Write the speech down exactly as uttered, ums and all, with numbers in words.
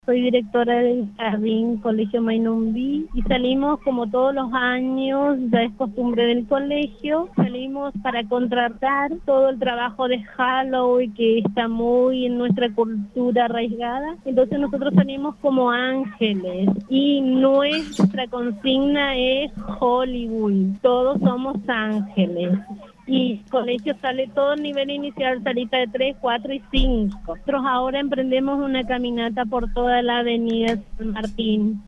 Soy directora del Jardín Colegio Mainumbí y salimos como todos los años, ya es costumbre del colegio, salimos para contratar todo el trabajo de Halloween que está muy en nuestra cultura arraigada. Entonces nosotros salimos como ángeles y nuestra consigna es Hollywood, todos somos ángeles. Y el colegio sale todo el nivel inicial, salita de tres, cuatro y cinco. Nosotros ahora emprendemos una caminata por toda la avenida San Martín.